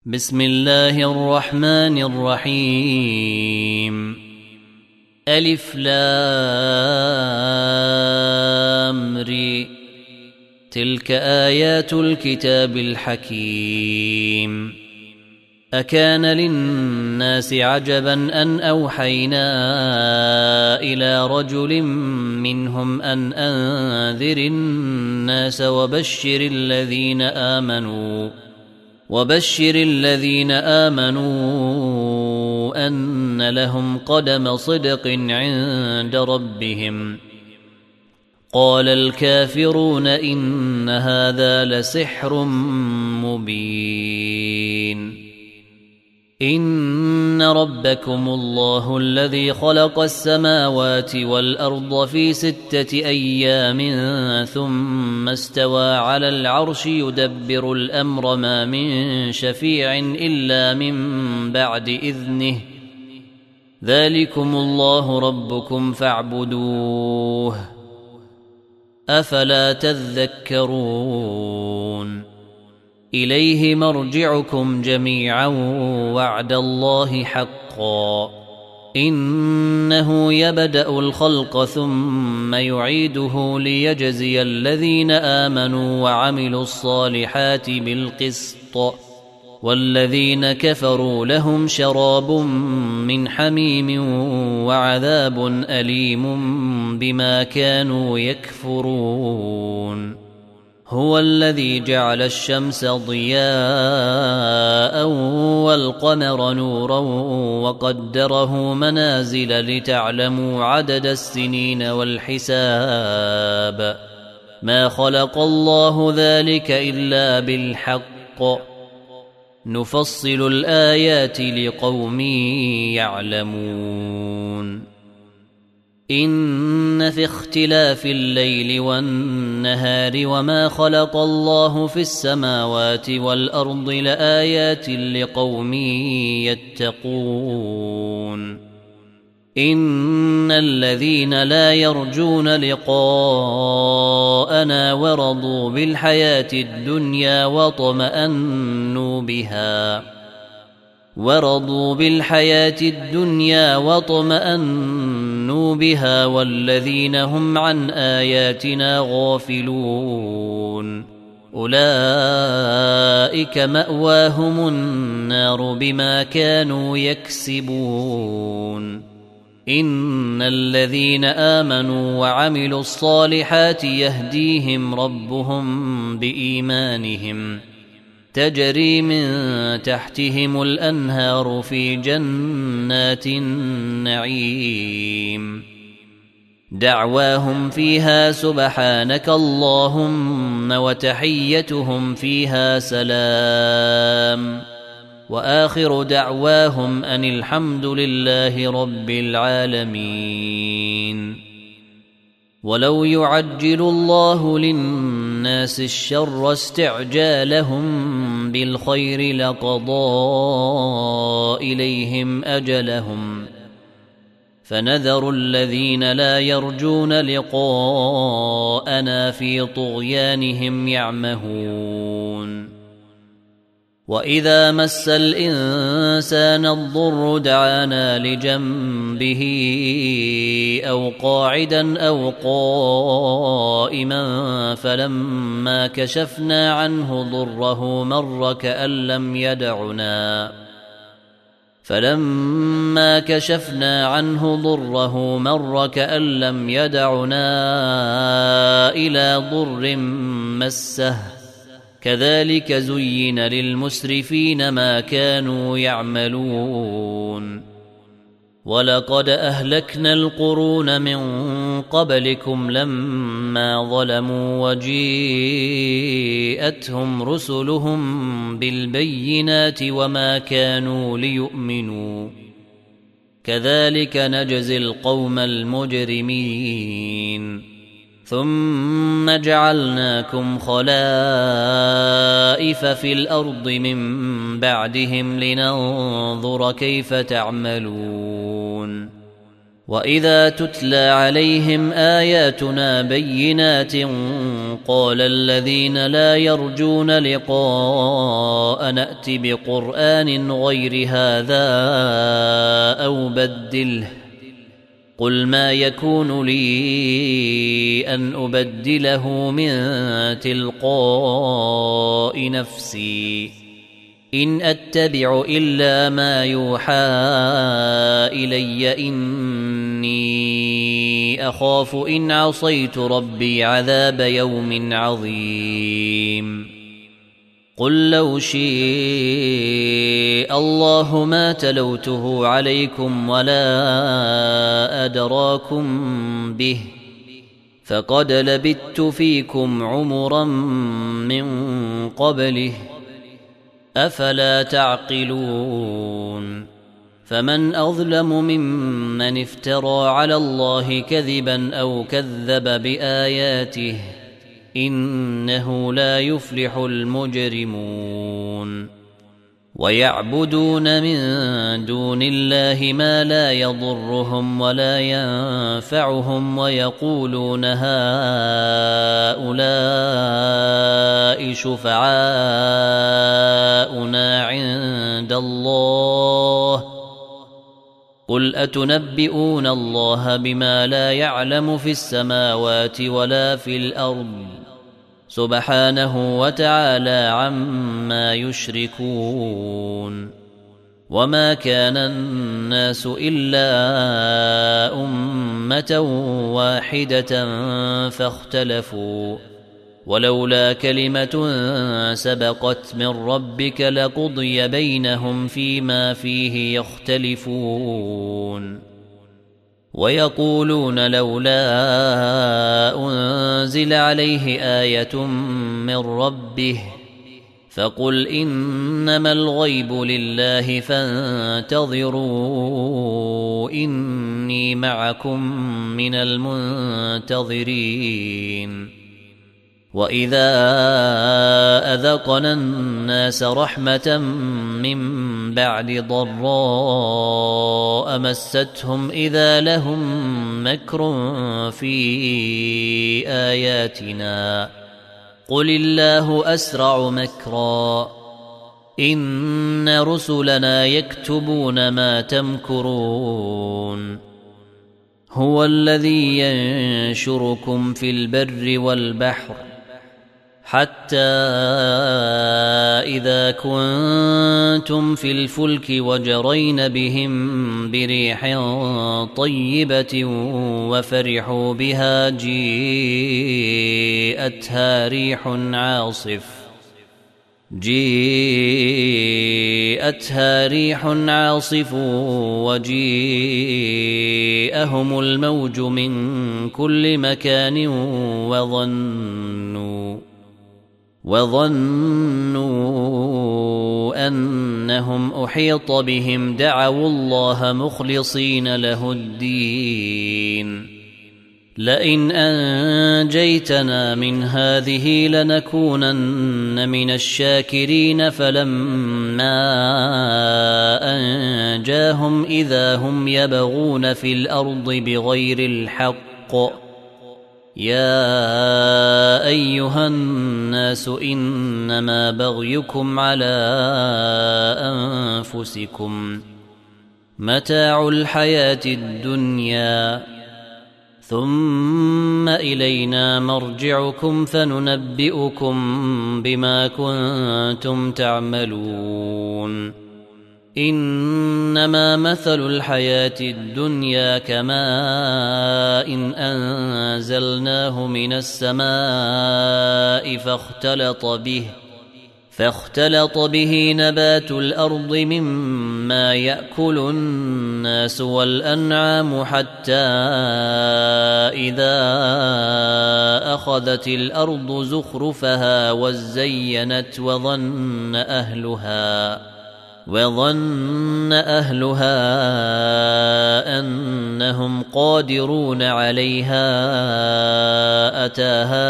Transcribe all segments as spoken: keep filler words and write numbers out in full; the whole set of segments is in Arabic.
بسم الله الرحمن الرحيم. ألف لام ري. تلك آيات الكتاب الحكيم. أكان للناس عجبا أن أوحينا إلى رجل منهم أن أنذر الناس وبشر الذين آمنوا وبشر الذين آمنوا أن لهم قدم صدق عند ربهم. قال الكافرون إن هذا لسحر مبين. إن ربكم الله الذي خلق السماوات والأرض في ستة أيام ثم استوى على العرش يدبر الأمر ما من شفيع إلا من بعد إذنه. ذلكم الله ربكم فاعبدوه أفلا تذكرون. إليه مرجعكم جميعا وعد الله حقا. إنه يبدأ الخلق ثم يعيده ليجزي الذين آمنوا وعملوا الصالحات بالقسط والذين كفروا لهم شراب من حميم وعذاب أليم بما كانوا يكفرون. هو الذي جعل الشمس ضياء والقمر نورا وقدره منازل لتعلموا عدد السنين والحساب. ما خلق الله ذلك إلا بالحق. نفصل الآيات لقوم يعلمون. إن في اختلاف الليل والنهار وما خلق الله في السماوات والأرض لآيات لقوم يتقون. إن الذين لا يرجون لقاءنا ورضوا بالحياة الدنيا واطمأنوا بها ورضوا بالحياة الدنيا واطمأنوا بها والذين هم عن آياتنا غافلون أولئك مأواهم النار بما كانوا يكسبون. إن الذين آمنوا وعملوا الصالحات يهديهم ربهم بإيمانهم تجري من تحتهم الأنهار في جنات النعيم. دعواهم فيها سبحانك اللهم وتحيتهم فيها سلام وآخر دعواهم أن الحمد لله رب العالمين. ولو يعجل الله للناس الشر استعجالهم بالخير لقضى إليهم أجلهم فنذر الذين لا يرجون لقاءنا في طغيانهم يعمهون. وإذا مس الإنسان الضر دعانا لجنبه أو قاعدا أو قائما فلما كشفنا عنه ضره مر كأن لم يدعنا فلما كشفنا عنه ضره مر كأن لم يدعنا إلى ضر مسه. كذلك زين للمسرفين ما كانوا يعملون. ولقد أهلكنا القرون من قبلكم لما ظلموا وجيءتهم رسلهم بالبينات وما كانوا ليؤمنوا. كذلك نجزي القوم المجرمين. ثم جعلناكم خلائف في الأرض من بعدهم لننظر كيف تعملون. وإذا تتلى عليهم آياتنا بينات قال الذين لا يرجون لقاء نأت بقرآن غير هذا أو بدله قل ما يكون لي أن أبدله من تلقاء نفسي إن أتبع إلا ما يوحى إلي إني أخاف إن عصيت ربي عذاب يوم عظيم قل لو شاء الله ما تلوته عليكم ولا أدراكم به فقد لبثت فيكم عمرا من قبله أفلا تعقلون فمن أظلم ممن افترى على الله كذبا أو كذب بآياته إنه لا يفلح المجرمون ويعبدون من دون الله ما لا يضرهم ولا ينفعهم ويقولون هؤلاء شفعاؤنا عند الله قل أتنبئون الله بما لا يعلم في السماوات ولا في الأرض سبحانه وتعالى عما يشركون وما كان الناس إلا أمة واحدة فاختلفوا ولولا كلمة سبقت من ربك لقضي بينهم فيما فيه يختلفون ويقولون لولا أنزل عليه آية من ربه فقل إنما الغيب لله فانتظروا إني معكم من المنتظرين وإذا أذقنا الناس رحمة من بعد ضراء مستهم إذا لهم مكر في آياتنا قل الله أسرع مكرا إن رسلنا يكتبون ما تمكرون هو الذي ينشركم في البر والبحر حتى إذا كنتم في الفلك وجرين بهم بريح طيبة وفرحوا بها جيءتها ريح عاصف جيءتها ريح عاصف وجيءهم الموج من كل مكان وظنوا وظنوا أنهم أحيط بهم دعوا الله مخلصين له الدين لئن أنجيتنا من هذه لنكونن من الشاكرين فلما أنجاهم إذا هم يبغون في الأرض بغير الحق يا أيها الناس إنما بغيكم على أنفسكم متاع الحياة الدنيا ثم إلينا مرجعكم فننبئكم بما كنتم تعملون إنما مثل الحياة الدنيا كماء إن أنزلناه من السماء فاختلط به فاختلط به نبات الأرض مما يأكل الناس والأنعام حتى إذا أخذت الأرض زخرفها وزينت وظن أهلها وظن أهلها أنهم قادرون عليها أتاها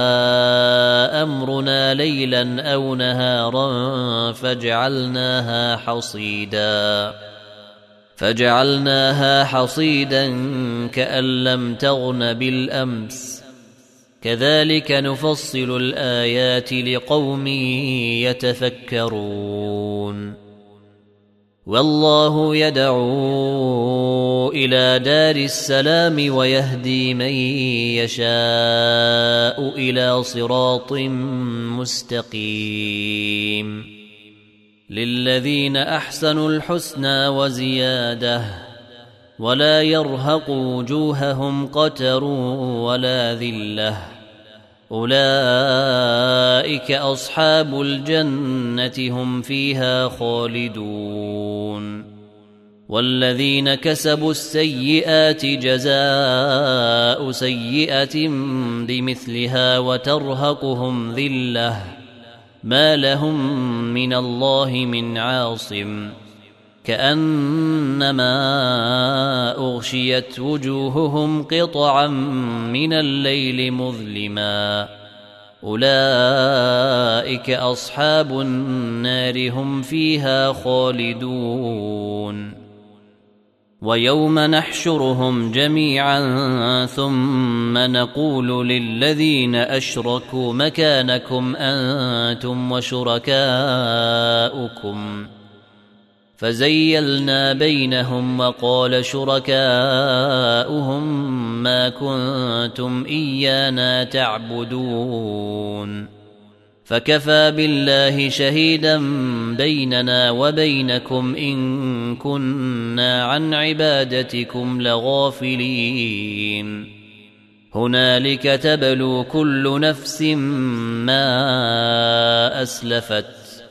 أمرنا ليلا أو نهارا فجعلناها حصيدا فجعلناها حصيدا كأن لم تغن بالأمس كذلك نفصل الآيات لقوم يتفكرون والله يدعو إلى دار السلام ويهدي من يشاء إلى صراط مستقيم للذين أحسنوا الحسنى وزيادة ولا يرهق وجوههم قتر ولا ذلة أولئك أصحاب الجنة هم فيها خالدون والذين كسبوا السيئات جزاء سيئة بمثلها وترهقهم ذلة ما لهم من الله من عاصم كأنما أغشيت وجوههم قطعا من الليل مظلما أولئك أصحاب النار هم فيها خالدون ويوم نحشرهم جميعا ثم نقول للذين أشركوا مكانكم أنتم وشركاؤكم فزيلنا بينهم وقال شركاؤهم ما كنتم إيانا تعبدون فكفى بالله شهيدا بيننا وبينكم إن كنا عن عبادتكم لغافلين هنالك تبلو كل نفس ما أسلفت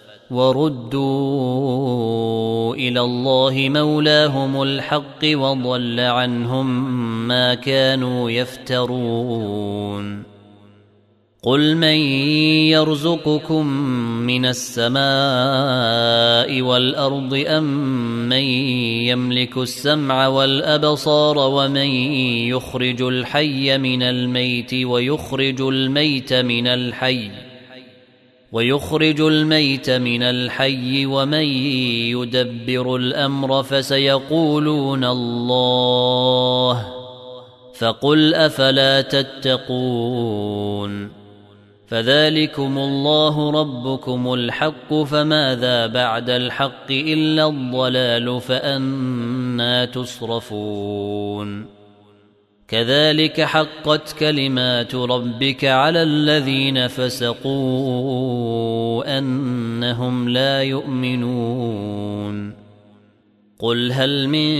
وردوا إلى الله مولاهم الحق وضل عنهم ما كانوا يفترون قل من يرزقكم من السماء والأرض أم من يملك السمع والأبصار ومن يخرج الحي من الميت ويخرج الميت من الحي ويخرج الميت من الحي ومن يدبر الأمر فسيقولون الله فقل أفلا تتقون فذلكم الله ربكم الحق فماذا بعد الحق إلا الضلال فأنى تصرفون كذلك حقت كلمات ربك على الذين فسقوا أنهم لا يؤمنون قل هل من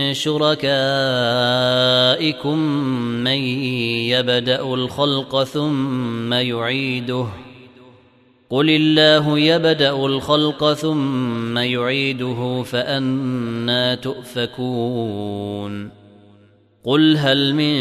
شركائكم من يبدأ الخلق ثم يعيده قل الله يبدأ الخلق ثم يعيده فأنى تؤفكون قل هل من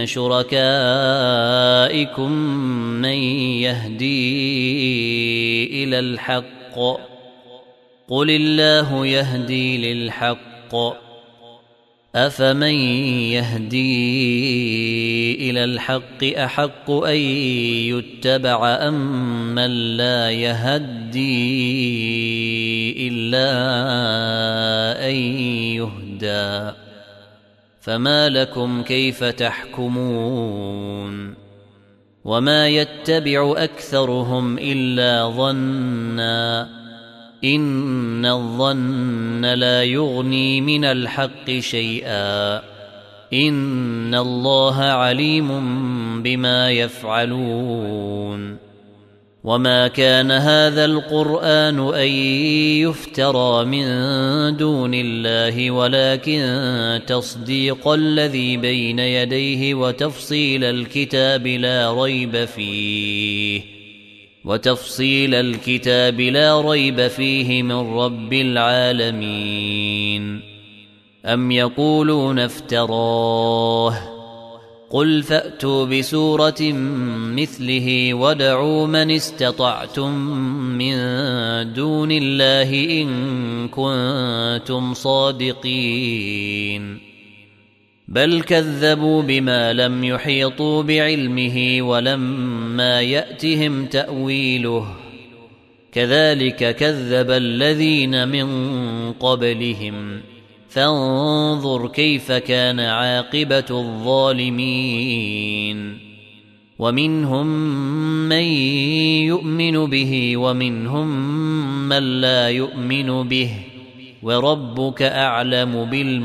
شركائكم من يهدي إلى الحق قل الله يهدي للحق أفمن يهدي إلى الحق أحق أن يتبع أم من لا يهدي إلا أن يهدى فما لكم كيف تحكمون وما يتبع أكثرهم إلا ظنّا إن الظن لا يغني من الحق شيئا إن الله عليم بما يفعلون وما كان هذا القرآن أن يفترى من دون الله ولكن تصديق الذي بين يديه وتفصيل الكتاب لا ريب فيه وتفصيل الكتاب لا ريب فيه من رب العالمين أم يقولون افتراه قل فأتوا بسورة مثله وادعوا من استطعتم من دون الله إن كنتم صادقين بل كذبوا بما لم يحيطوا بعلمه ولما يأتهم تأويله كذلك كذب الذين من قبلهم فانظر كيف كان عاقبة الظالمين. ومنهم من يؤمن به ومنهم من لا يؤمن به وربك أعلم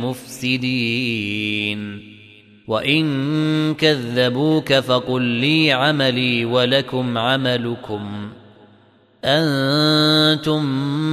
بالمفسدين. وإن كذبوك فقل لي عملي ولكم عملكم أنتم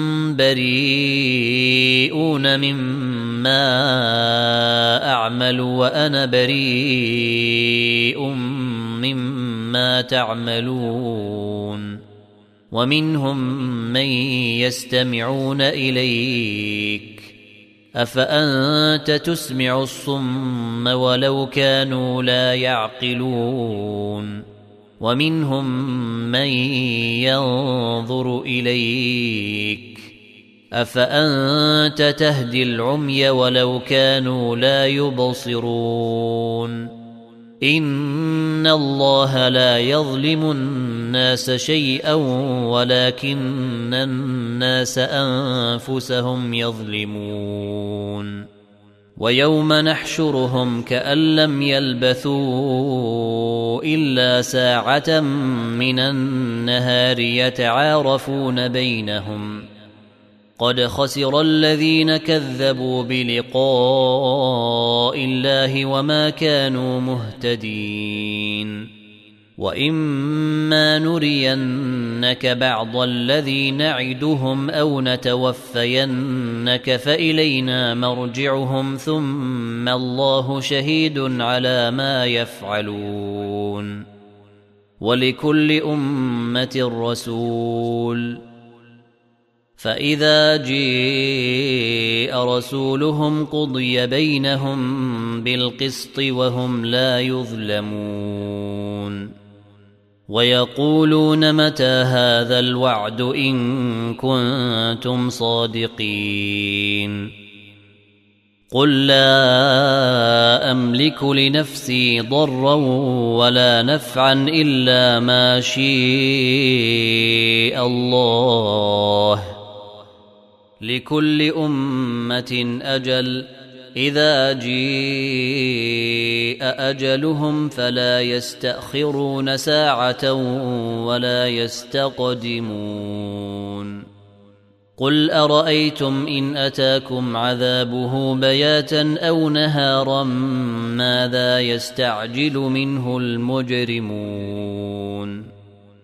بريئون مما أعمل وأنا بريء مما تعملون. ومنهم من يستمعون إليك أفأنت تسمع الصم ولو كانوا لا يعقلون. ومنهم من ينظر إليك أفأنت تهدي العمي ولو كانوا لا يبصرون. إن الله لا يظلم الناس شيئا ولكن الناس أنفسهم يظلمون. ويوم نحشرهم كأن لم يلبثوا إلا ساعة من النهار يتعارفون بينهم قد خسر الذين كذبوا بلقاء الله وما كانوا مهتدين. وإما نرينك بعض الذي نعدهم أو نتوفينك فإلينا مرجعهم ثم الله شهيد على ما يفعلون. ولكل أمة رسول فإذا جاء رسولهم قضي بينهم بالقسط وهم لا يظلمون. ويقولون متى هذا الوعد إن كنتم صادقين. قل لا أملك لنفسي ضرا ولا نفعا إلا ما شاء الله. لكل أمة أجل إذا جاء أجلهم فلا يستأخرون ساعة ولا يستقدمون. قل أرأيتم إن أتاكم عذابه بياتا أو نهارا ماذا يستعجل منه المجرمون.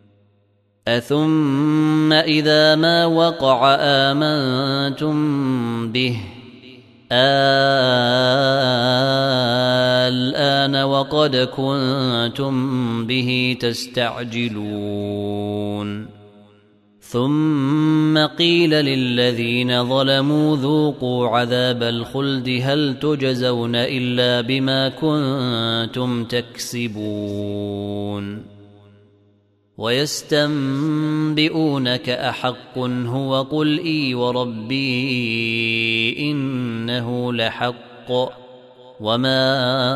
أثم إذا ما وقع آمنتم به الآن وقد كنتم به تستعجلون. ثم قيل للذين ظلموا ذوقوا عذاب الخلد هل تجزون إلا بما كنتم تكسبون. ويستنبئونك أحق هو قل إي وربي إنه لحق وما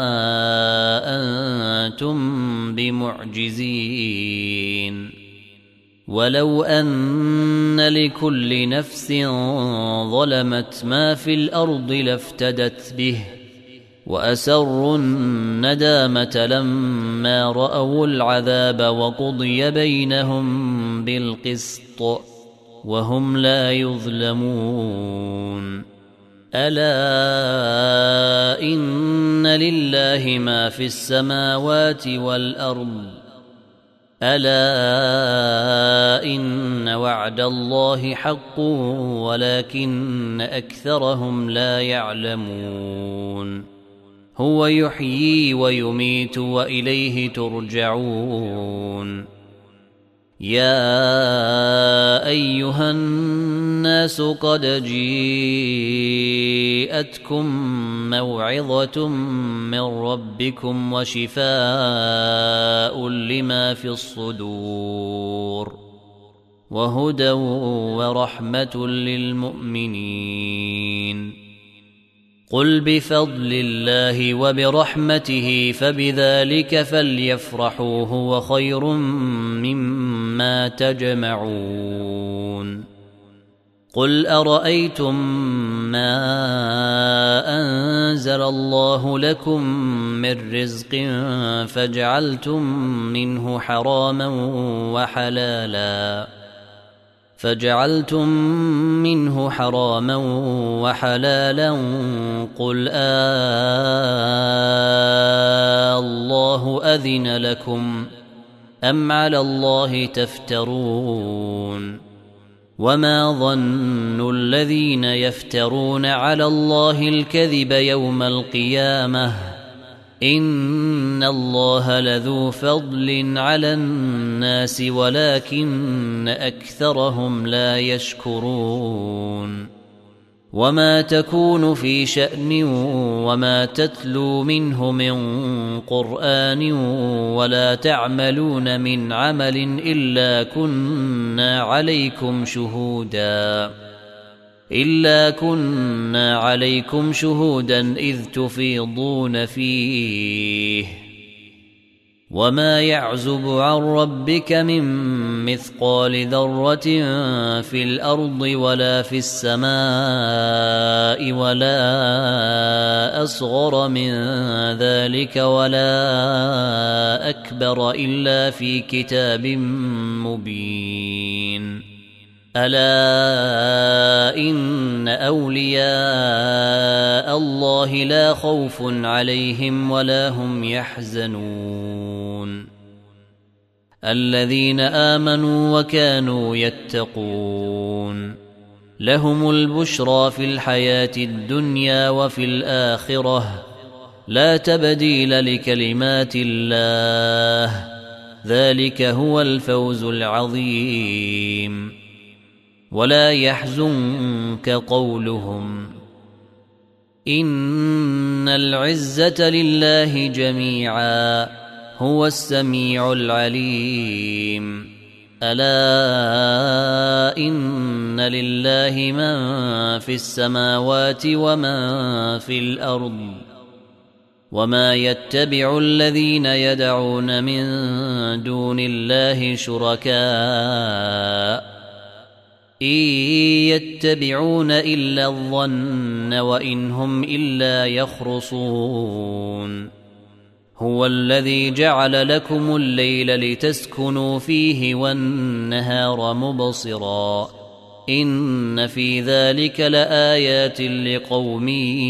أنتم بمعجزين. ولو أن لكل نفس ظلمت ما في الأرض لافتدت به وأسروا الندامة لما رأوا العذاب وقضي بينهم بالقسط وهم لا يظلمون. ألا إن لله ما في السماوات والأرض ألا إن وعد الله حق ولكن أكثرهم لا يعلمون. هو يحيي ويميت وإليه ترجعون. يا أيها الناس قد جاءتكم موعظة من ربكم وشفاء لما في الصدور وهدى ورحمة للمؤمنين. قل بفضل الله وبرحمته فبذلك فليفرحوا هو خير مما تجمعون. قل أرأيتم ما أنزل الله لكم من رزق فجعلتم منه حراما وحلالا فجعلتم منه حراما وحلالا قل آه الله أذن لكم أم على الله تفترون وما ظن الذين يفترون على الله الكذب يوم القيامة إن الله لذو فضل على الناس ولكن أكثرهم لا يشكرون وما تكون في شأن وما تتلو منه من قرآن ولا تعملون من عمل إلا كنا عليكم شهودا إلا كنا عليكم شهودا إذ تفيضون فيه وما يعزب عن ربك من مثقال ذرة في الأرض ولا في السماء ولا أصغر من ذلك ولا أكبر إلا في كتاب مبين ألا إن أولياء الله لا خوف عليهم ولا هم يحزنون الذين آمنوا وكانوا يتقون لهم البشرى في الحياة الدنيا وفي الآخرة لا تبديل لكلمات الله ذلك هو الفوز العظيم ولا يحزنك قولهم إن العزة لله جميعا هو السميع العليم ألا إن لله من في السماوات ومن في الأرض وما يتبع الذين يدعون من دون الله شركاء إن يتبعون إلا الظن وإن هم إلا يخرصون هو الذي جعل لكم الليل لتسكنوا فيه والنهار مبصرا إن في ذلك لآيات لقوم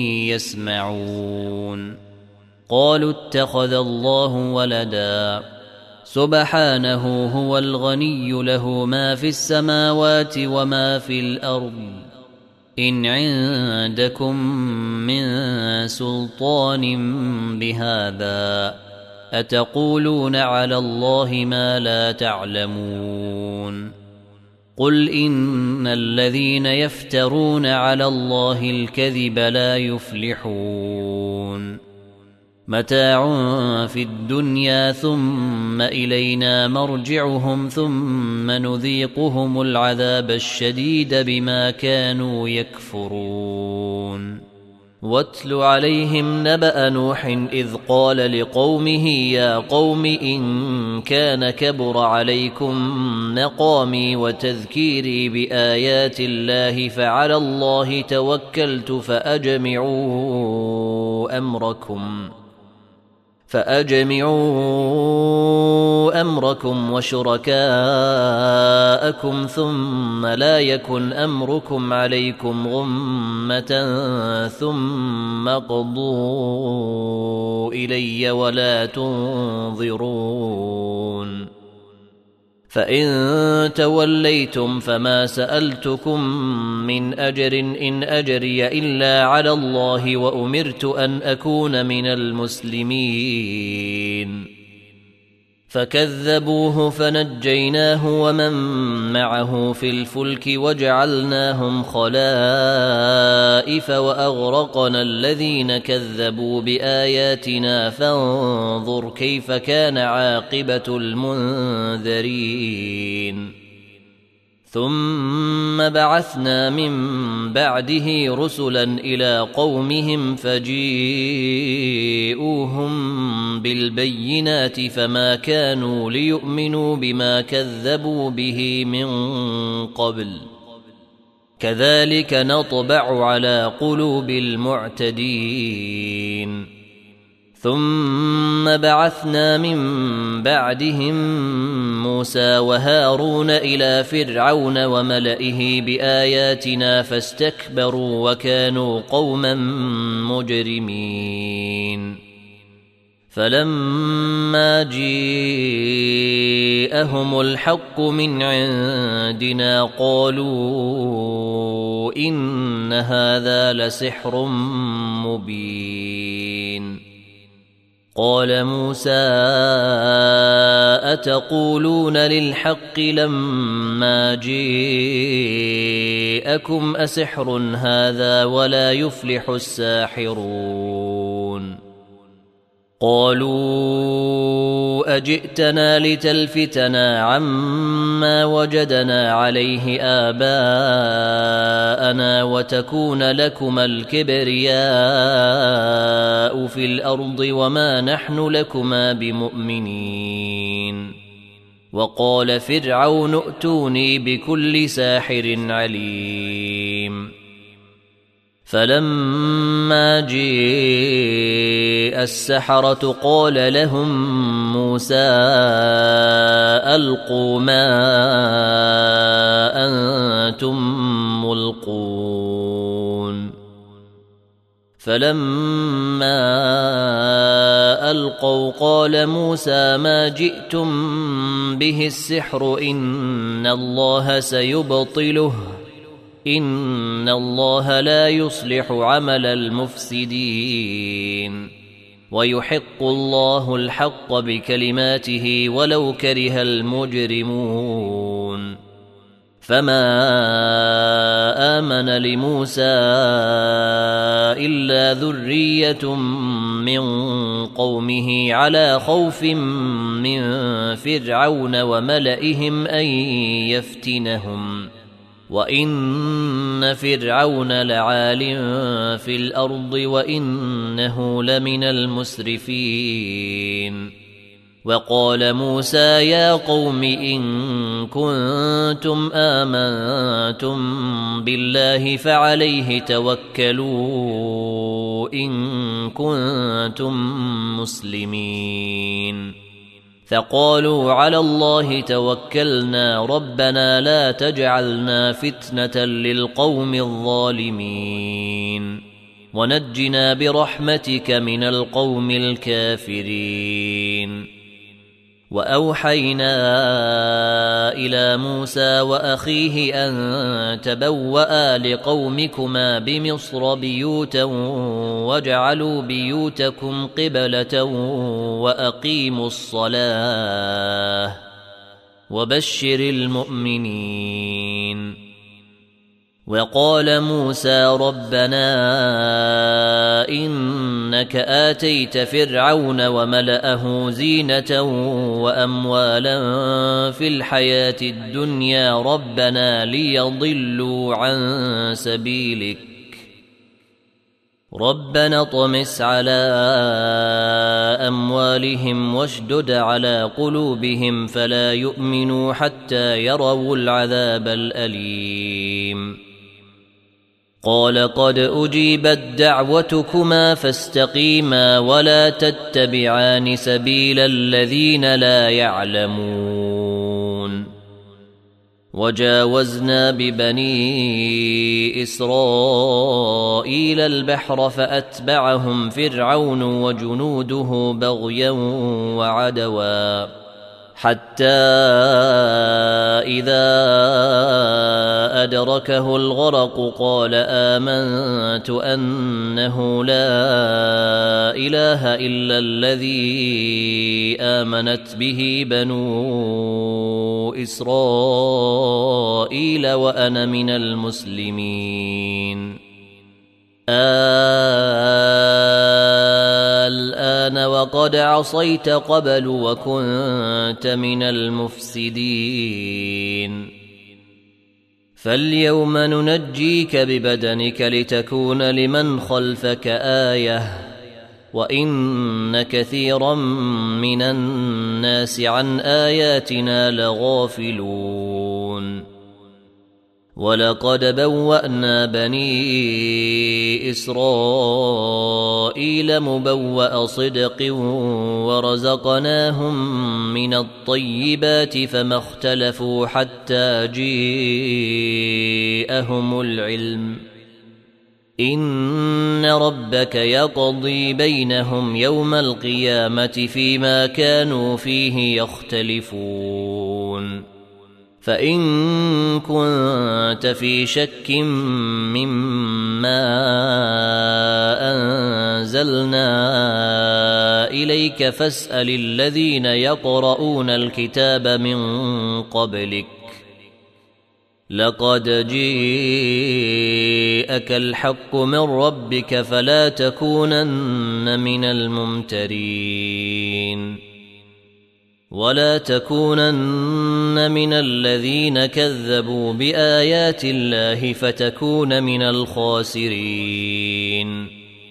يسمعون قالوا اتخذ الله ولدا سبحانه هو الغني له ما في السماوات وما في الأرض إن عندكم من سلطان بهذا أتقولون على الله ما لا تعلمون قل إن الذين يفترون على الله الكذب لا يفلحون متاع في الدنيا ثم إلينا مرجعهم ثم نذيقهم العذاب الشديد بما كانوا يكفرون واتل عليهم نبأ نوح إذ قال لقومه يا قوم إن كان كبر عليكم مقامي وتذكيري بآيات الله فعلى الله توكلت فأجمعوا أمركم فأجمعوا أمركم وشركاءكم ثم لا يكن أمركم عليكم غمة ثم قضوا إلي ولا تنظرون فإن توليتم فما سألتكم من أجر إن أجري إلا على الله وأمرت أن أكون من المسلمين فكذبوه فنجيناه ومن معه في الفلك وجعلناهم خلائف وأغرقنا الذين كذبوا بآياتنا فانظر كيف كان عاقبة المنذرين ثم بعثنا من بعده رسلا إلى قومهم فجيءوهم بالبينات فما كانوا ليؤمنوا بما كذبوا به من قبل كذلك نطبع على قلوب المعتدين ثم بعثنا من بعدهم موسى وهارون إلى فرعون وملئه بآياتنا فاستكبروا وكانوا قوما مجرمين فلما جاءهم الحق من عندنا قالوا إن هذا لسحر مبين قال موسى أتقولون للحق لما جاءكم أسحر هذا ولا يفلح الساحرون قالوا أجئتنا لتلفتنا عما وجدنا عليه آباءنا وتكون لكما الكبرياء في الأرض وما نحن لكما بمؤمنين وقال فرعون ائتوني بكل ساحر عليم فلما جاء السحرة قال لهم موسى ألقوا ما أنتم ملقون فلما ألقوا قال موسى ما جئتم به السحر إن الله سيبطله إن الله لا يصلح عمل المفسدين ويحق الله الحق بكلماته ولو كره المجرمون فما آمن لموسى إلا ذرية من قومه على خوف من فرعون وملئهم أن يفتنهم وإن فرعون لعال في الأرض وإنه لمن المسرفين وقال موسى يا قوم إن كنتم آمنتم بالله فعليه توكلوا إن كنتم مسلمين فقالوا على الله توكلنا ربنا لا تجعلنا فتنة للقوم الظالمين ونجنا برحمتك من القوم الكافرين وأوحينا إلى موسى وأخيه أن تبوأ لقومكما بمصر بيوتا واجعلوا بيوتكم قبلة وأقيموا الصلاة وبشر المؤمنين وقال موسى ربنا إنك آتيت فرعون وملأه زينة وأموالا في الحياة الدنيا ربنا ليضلوا عن سبيلك ربنا طمس على أموالهم واشدد على قلوبهم فلا يؤمنوا حتى يروا العذاب الأليم قال قد أجيبت دعوتكما فاستقيما ولا تتبعان سبيل الذين لا يعلمون وجاوزنا ببني إسرائيل البحر فأتبعهم فرعون وجنوده بغيا وعدوا حتى إذا أدركه الغرق قال آمنت أنه لا إله إلا الذي آمنت به بنو إسرائيل وأنا من المسلمين الآن وقد عصيت قبل وكنت من المفسدين فاليوم ننجيك ببدنك لتكون لمن خلفك آية وإن كثيرا من الناس عن آياتنا لغافلون ولقد بوأنا بني إسرائيل مبوأ صدق ورزقناهم من الطيبات فما اختلفوا حتى جاءهم العلم إن ربك يقضي بينهم يوم القيامة فيما كانوا فيه يختلفون فإن كنت في شك مما أنزلنا إليك فاسأل الذين يقرؤون الكتاب من قبلك لقد جاءك الحق من ربك فلا تكونن من الممترين ولا تكونن من الذين كذبوا بآيات الله فتكون من الخاسرين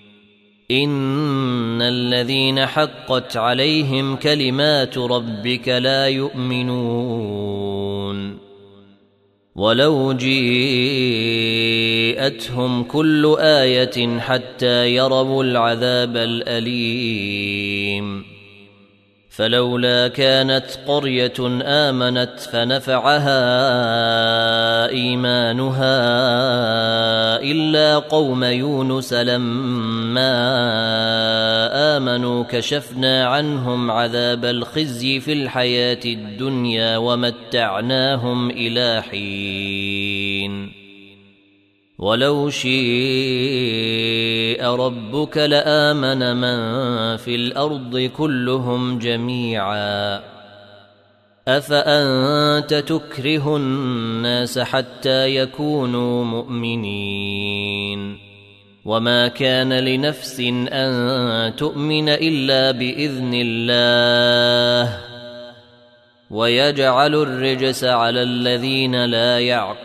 إن الذين حقت عليهم كلمات ربك لا يؤمنون ولو جاءتهم كل آية حتى يروا العذاب الأليم فلولا كانت قرية آمنت فنفعها إيمانها إلا قوم يونس لما آمنوا كشفنا عنهم عذاب الخزي في الحياة الدنيا ومتعناهم إلى حين ولو شاء ربك لآمن من في الأرض كلهم جميعا أفأنت تكره الناس حتى يكونوا مؤمنين وما كان لنفس أن تؤمن إلا بإذن الله ويجعل الرجس على الذين لا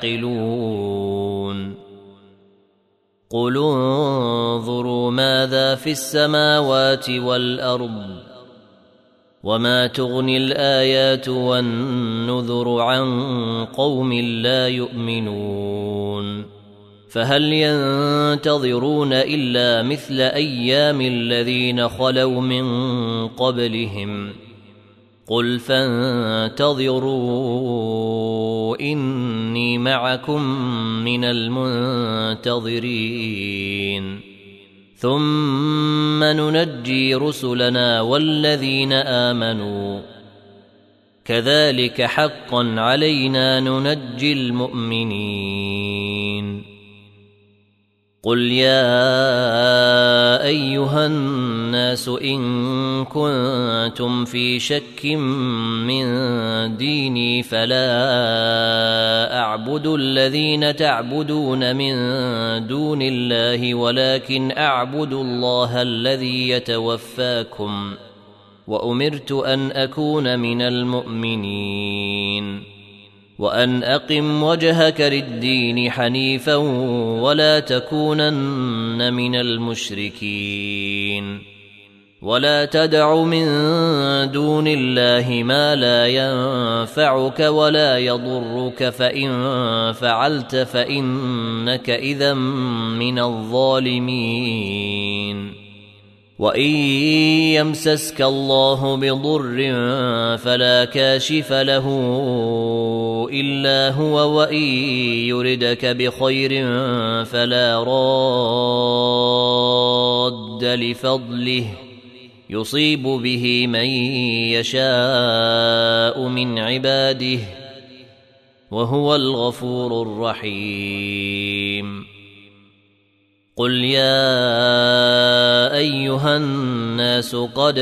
يعقلون قل انظروا ماذا في السماوات والأرض وما تغني الآيات والنذر عن قوم لا يؤمنون فهل ينتظرون إلا مثل أيام الذين خلوا من قبلهم قل فانتظروا إني معكم من المنتظرين ثم ننجي رسلنا والذين آمنوا كذلك حقا علينا ننجي المؤمنين قل يا أيها الناس إن كنتم في شك من ديني فلا أعبد الذين تعبدون من دون الله ولكن أعبد الله الذي يتوفاكم وأمرت أن أكون من المؤمنين وأن أقم وجهك للدين حنيفا ولا تكونن من المشركين ولا تدع من دون الله ما لا ينفعك ولا يضرك فإن فعلت فإنك إذا من الظالمين وإن يمسسك الله بضر فلا كاشف له إلا هو وإن يردك بخير فلا راد لفضله يصيب به من يشاء من عباده وهو الغفور الرحيم قل يا أيها الناس قد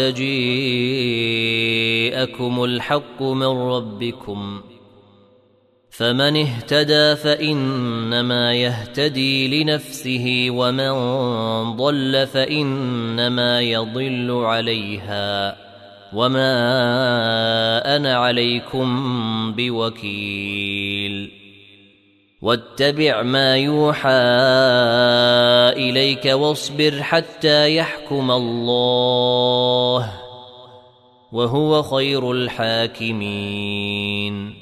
جاءكم الحق من ربكم فمن اهتدى فإنما يهتدي لنفسه ومن ضل فإنما يضل عليها وما أنا عليكم بوكيل واتبع ما يوحى إليك واصبر حتى يحكم الله وهو خير الحاكمين